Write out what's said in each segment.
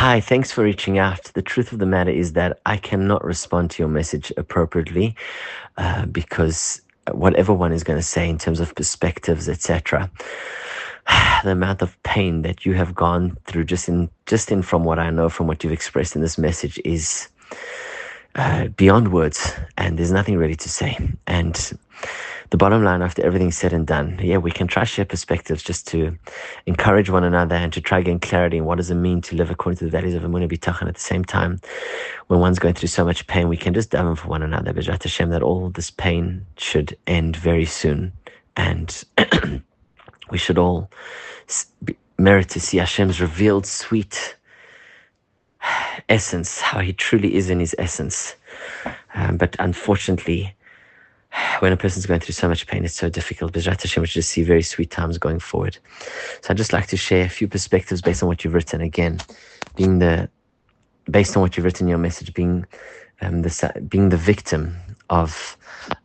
Hi, thanks for reaching out. The truth of the matter is that I cannot respond to your message appropriately because whatever one is going to say in terms of perspectives, etc., the amount of pain that you have gone through just in from what I know from what you've expressed in this message is beyond words, and there's nothing really to say. And the bottom line, after everything's said and done, yeah, we can try share perspectives just to encourage one another and to try gain clarity in what does it mean to live according to the values of Emunah Bitachon. At the same time, when one's going through so much pain, we can just daven for one another. B'ezrat Hashem, that all this pain should end very soon, and we should all merit to see Hashem's revealed sweet essence, how He truly is in His essence. But unfortunately, when a person's going through so much pain, it's so difficult. B'ezrat Hashem, we should just see very sweet times going forward. So I'd just like to share a few perspectives based on what you've written. Again, based on what you've written in your message, being the victim of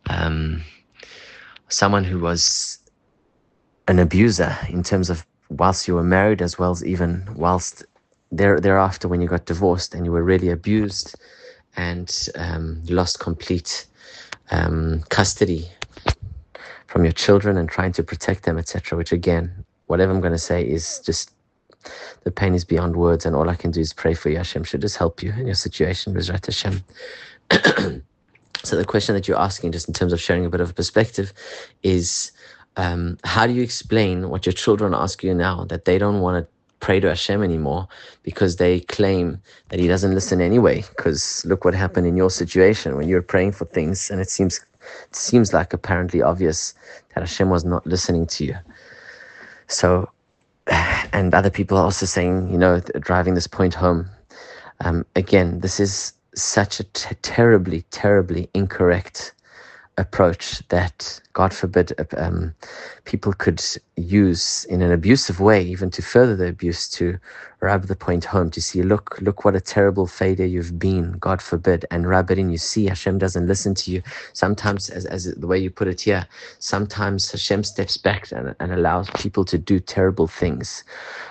someone who was an abuser in terms of whilst you were married, as well as even whilst thereafter when you got divorced and you were really abused and lost complete custody from your children and trying to protect them, etc. Which again, whatever I'm going to say is just, the pain is beyond words, and all I can do is pray for you. Hashem should just help you in your situation, B'ezrat Hashem. So the question that you're asking, just in terms of sharing a bit of a perspective, is how do you explain what your children ask you now, that they don't want to pray to Hashem anymore because they claim that He doesn't listen anyway? Because look what happened in your situation when you were praying for things, and it seems like apparently obvious that Hashem was not listening to you. So, and other people are also saying, driving this point home. Again, this is such a terribly, terribly incorrect approach that, God forbid, people could use in an abusive way, even to further the abuse, to rub the point home, to see, look what a terrible failure you've been, God forbid, and rub it in. You see, Hashem doesn't listen to you. Sometimes, as the way you put it here, sometimes Hashem steps back and allows people to do terrible things.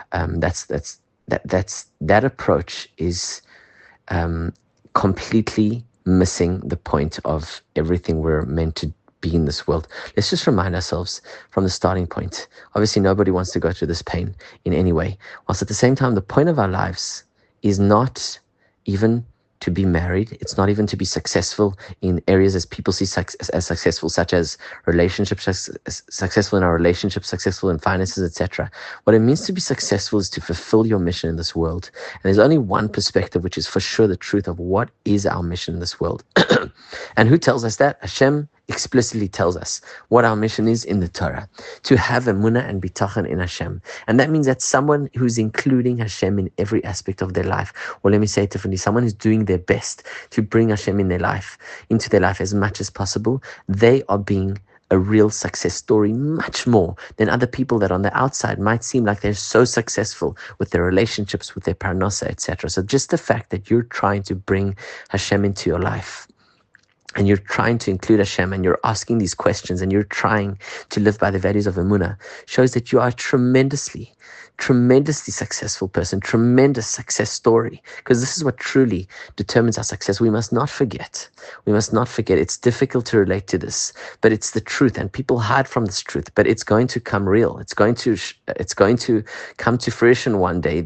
That approach is completely missing the point of everything we're meant to be in this world. Let's just remind ourselves from the starting point. Obviously, nobody wants to go through this pain in any way. Whilst at the same time, the point of our lives is not even to be married. It's not even to be successful in areas as people see as successful, such as relationships, successful in our relationships, successful in finances, etc. What it means to be successful is to fulfill your mission in this world. And there's only one perspective, which is for sure the truth of what is our mission in this world. And who tells us that? Hashem explicitly tells us what our mission is in the Torah, to have emunah and bitachon in Hashem. And that means that someone who's including Hashem in every aspect of their life, or let me say it differently, someone who's doing their best to bring Hashem into their life as much as possible, they are being a real success story, much more than other people that on the outside might seem like they're so successful with their relationships, with their parnasa, etc. So just the fact that you're trying to bring Hashem into your life, and you're trying to include Hashem, and you're asking these questions, and you're trying to live by the values of Emunah, shows that you are a tremendously successful person, tremendous success story, because this is what truly determines our success. We must not forget. It's difficult to relate to this, but it's the truth, and people hide from this truth, but it's going to come real. It's going to come to fruition one day,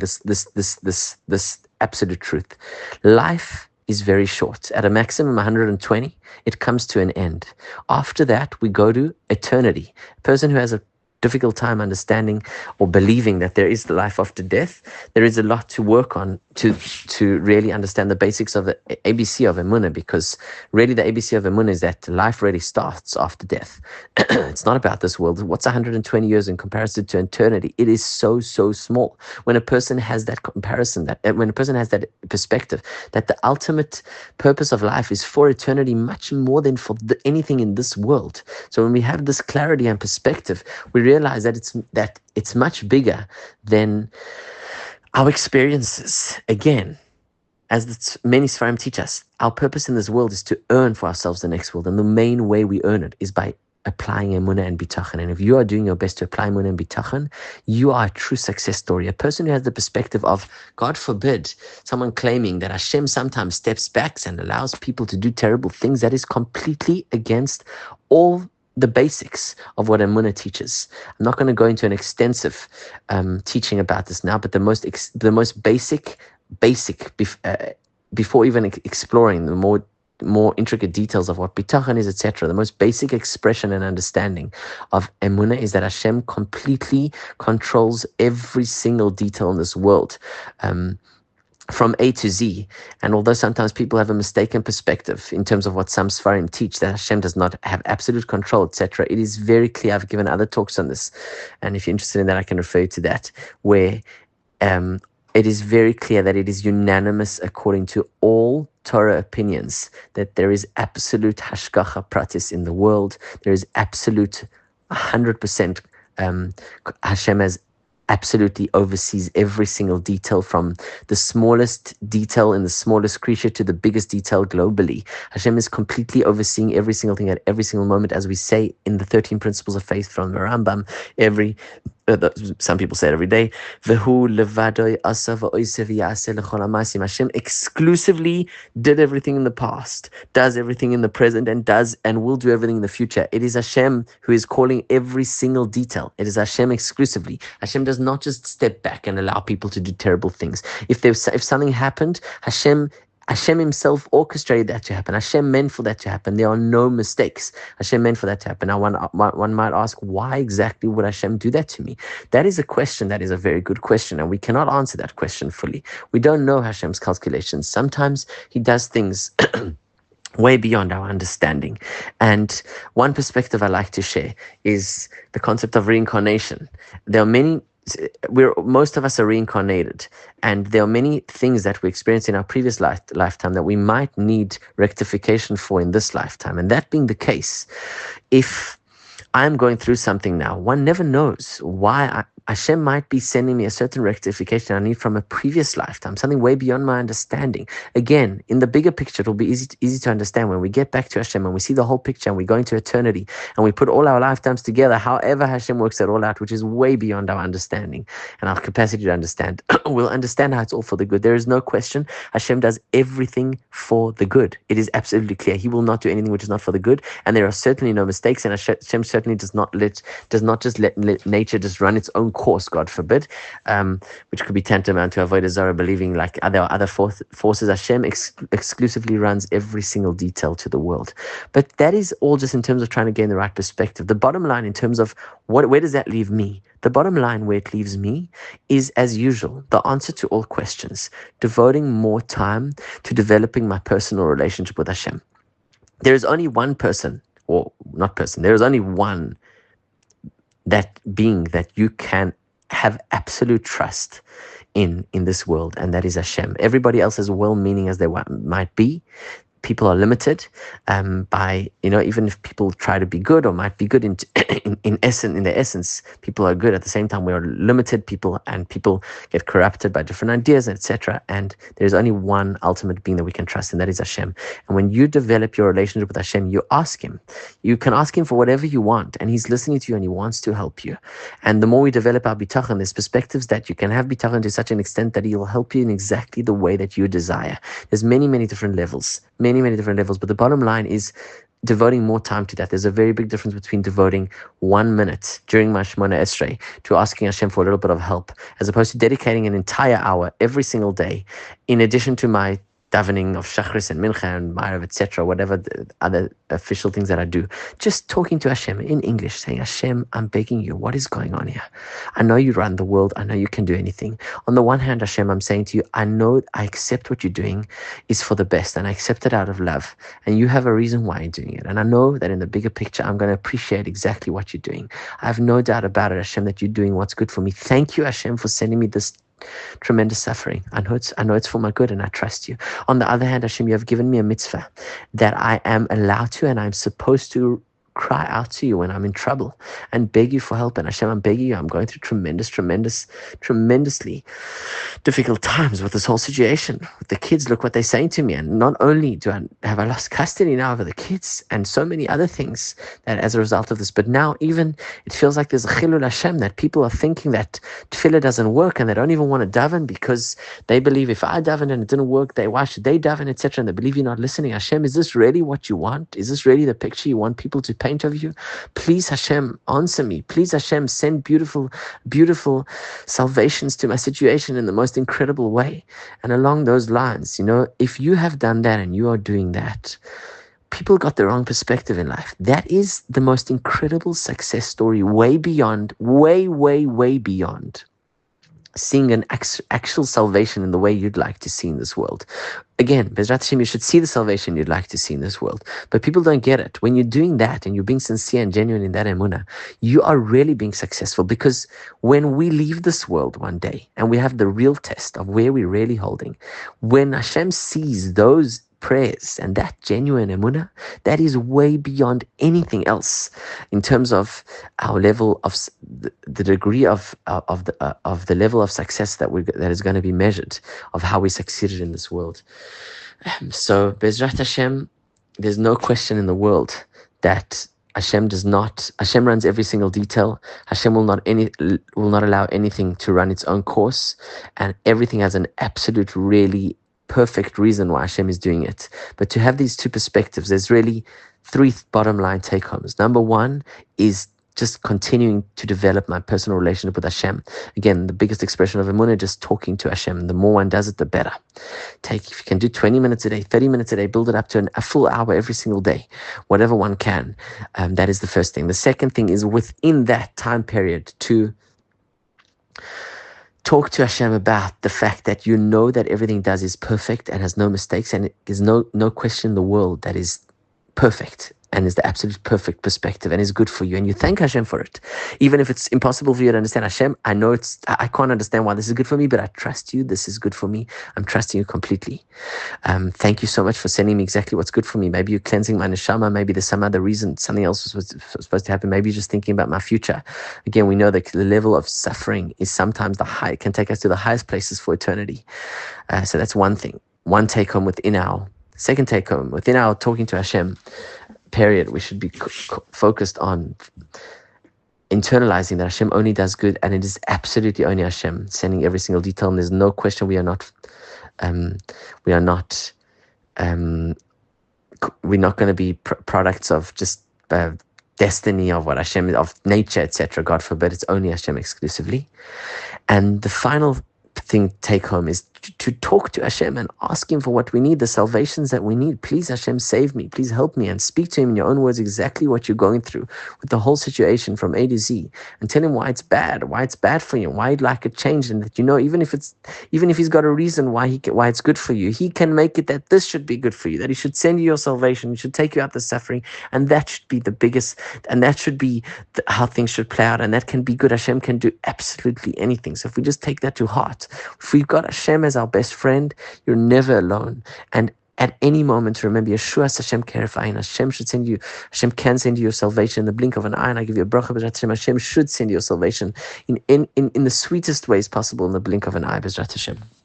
this absolute truth. Life is very short. At a maximum 120, it comes to an end. After that, we go to eternity. A person who has a difficult time understanding or believing that there is the life after death, there is a lot to work on to really understand the basics of the ABC of Emunah, because really the ABC of Emunah is that life really starts after death. It's not about this world. What's 120 years in comparison to eternity? It is so small. When a person has that comparison, when a person has that perspective, that the ultimate purpose of life is for eternity much more than for anything in this world. So when we have this clarity and perspective, we realize that it's much bigger than our experiences. Again, as many Sfarim teach us, our purpose in this world is to earn for ourselves the next world, and the main way we earn it is by applying emunah and bitachon. And if you are doing your best to apply emunah and bitachon, you are a true success story. A person who has the perspective of, God forbid, someone claiming that Hashem sometimes steps back and allows people to do terrible things, that is completely against all the basics of what emunah teaches. I'm not going to go into an extensive teaching about this now, but the most basic before even exploring the more intricate details of what bitachon is, etc., the most basic expression and understanding of emunah is that Hashem completely controls every single detail in this world, from A to Z. And although sometimes people have a mistaken perspective in terms of what some Sfarim teach, that Hashem does not have absolute control, etc., it is very clear. I've given other talks on this, and if you're interested in that, I can refer you to that, where it is very clear that it is unanimous according to all Torah opinions that there is absolute hashgacha pratis in the world. There is absolute 100%. Hashem has absolutely oversees every single detail, from the smallest detail in the smallest creature to the biggest detail globally. Hashem is completely overseeing every single thing at every single moment, as we say in the 13 Principles of Faith from the Rambam. Some people say it every day. Hashem exclusively did everything in the past, does everything in the present, and will do everything in the future. It is Hashem who is calling every single detail. It is Hashem exclusively. Hashem does not just step back and allow people to do terrible things. If something happened, Hashem himself orchestrated that to happen. Hashem meant for that to happen. There are no mistakes. Hashem meant for that to happen. Now, one might ask, why exactly would Hashem do that to me? That is a question that is a very good question, and we cannot answer that question fully. We don't know Hashem's calculations. Sometimes he does things way beyond our understanding. And one perspective I like to share is the concept of reincarnation. There are most of us are reincarnated, and there are many things that we experienced in our previous lifetime that we might need rectification for in this lifetime. And that being the case, if I'm going through something now, one never knows why Hashem might be sending me a certain rectification I need from a previous lifetime, something way beyond my understanding. Again, in the bigger picture, it will be easy to understand when we get back to Hashem and we see the whole picture and we go into eternity and we put all our lifetimes together, however Hashem works it all out, which is way beyond our understanding and our capacity to understand. We'll understand how it's all for the good. There is no question. Hashem does everything for the good. It is absolutely clear. He will not do anything which is not for the good, and there are certainly no mistakes, and Hashem certainly does not just let nature just run its own course, God forbid, which could be tantamount to avodah zarah, believing like there are other forces. Hashem exclusively runs every single detail to the world. But that is all just in terms of trying to gain the right perspective. The bottom line in terms of where does that leave me? The bottom line where it leaves me is, as usual, the answer to all questions, devoting more time to developing my personal relationship with Hashem. There is only one person, or not person, there is only one that being that you can have absolute trust in this world, and that is Hashem. Everybody else, as well-meaning as they might be, people are limited by, even if people try to be good or might be good in their essence, people are good. At the same time, we are limited people, and people get corrupted by different ideas, etc. And there's only one ultimate being that we can trust, and that is Hashem. And when you develop your relationship with Hashem, you ask Him. You can ask Him for whatever you want, and He's listening to you, and He wants to help you. And the more we develop our bitachon, there's perspectives that you can have bitachon to such an extent that He will help you in exactly the way that you desire. There's many different levels. Many different levels, but the bottom line is devoting more time to that. There's a very big difference between devoting 1 minute during my Shemona Esrei to asking Hashem for a little bit of help, as opposed to dedicating an entire hour every single day, in addition to my davening of Shachris and Mincha and Ma'ariv, etc., whatever the other official things that I do, just talking to Hashem in English, saying, Hashem, I'm begging you, what is going on here? I know you run the world. I know you can do anything. On the one hand, Hashem, I'm saying to you, I know I accept what you're doing is for the best, and I accept it out of love, and you have a reason why you're doing it. And I know that in the bigger picture, I'm going to appreciate exactly what you're doing. I have no doubt about it, Hashem, that you're doing what's good for me. Thank you, Hashem, for sending me this tremendous suffering. I know it's for my good, and I trust you. On the other hand, Hashem, you have given me a mitzvah that I am allowed to and I'm supposed to cry out to you when I'm in trouble and beg you for help. And Hashem, I'm begging you, I'm going through tremendously difficult times with this whole situation. With the kids, look what they're saying to me. And not only have I lost custody now over the kids and so many other things that as a result of this, but now even it feels like there's a chilul Hashem, that people are thinking that tefillah doesn't work and they don't even want to daven because they believe if I davened and it didn't work, why should they daven, etc. And they believe you're not listening. Hashem, is this really what you want? Is this really the picture you want people to paint of you? Please, Hashem, answer me. Please, Hashem, send beautiful salvations to my situation in the most incredible way. And along those lines, if you have done that and you are doing that, people got the wrong perspective in life. That is the most incredible success story, way beyond seeing an actual salvation in the way you'd like to see in this world. Again, Bezrat Hashem, you should see the salvation you'd like to see in this world. But people don't get it. When you're doing that and you're being sincere and genuine in that emunah, you are really being successful, because when we leave this world one day and we have the real test of where we're really holding, when Hashem sees those prayers and that genuine emunah, that is way beyond anything else in terms of our level of the degree of the level of success that is going to be measured of how we succeeded in this world. So Bezrat Hashem, there's no question in the world that Hashem runs every single detail. Hashem will not allow anything to run its own course, and everything has an absolute, really perfect reason why Hashem is doing it. But to have these two perspectives, there's really three bottom line take homes. Number one is just continuing to develop my personal relationship with Hashem. Again, the biggest expression of emunah, just talking to Hashem. The more one does it, the better. If you can do 20 minutes a day, 30 minutes a day, build it up to a full hour every single day, whatever one can. That is the first thing. The second thing is within that time period to talk to Hashem about the fact that you know that everything does is perfect and has no mistakes, and there's no question in the world that is perfect and is the absolute perfect perspective and is good for you, and you thank Hashem for it. Even if it's impossible for you to understand, Hashem, I know I can't understand why this is good for me, but I trust you, this is good for me. I'm trusting you completely. Thank you so much for sending me exactly what's good for me. Maybe you're cleansing my neshama, maybe there's some other reason, something else was supposed to happen, maybe you're just thinking about my future. Again, we know that the level of suffering is sometimes it can take us to the highest places for eternity. So that's one thing. One take home second take home within our talking to Hashem period, we should be focused on internalizing that Hashem only does good, and it is absolutely only Hashem sending every single detail, and there's no question we're not going to be products of just destiny of what Hashem, of nature, etc. God forbid, it's only Hashem exclusively. And the final thing take home is to talk to Hashem and ask Him for what we need, the salvations that we need. Please, Hashem, save me. Please help me. And speak to Him in your own words exactly what you're going through with the whole situation from A to Z, and tell Him why it's bad for you, why you'd like it changed, and that even if He's got a reason why it's good for you, He can make it that this should be good for you, that He should send you your salvation, He should take you out the suffering, and that should be the biggest, and that should be how things should play out, and that can be good. Hashem can do absolutely anything. So if we just take that to heart, if we've got Hashem as our best friend, you're never alone. And at any moment, remember, Yeshua Hashem Kerefayim. Hashem can send you your salvation in the blink of an eye. And I give you a bracha, B'ezrat Hashem. Hashem should send you your salvation in the sweetest ways possible in the blink of an eye, B'ezrat Hashem.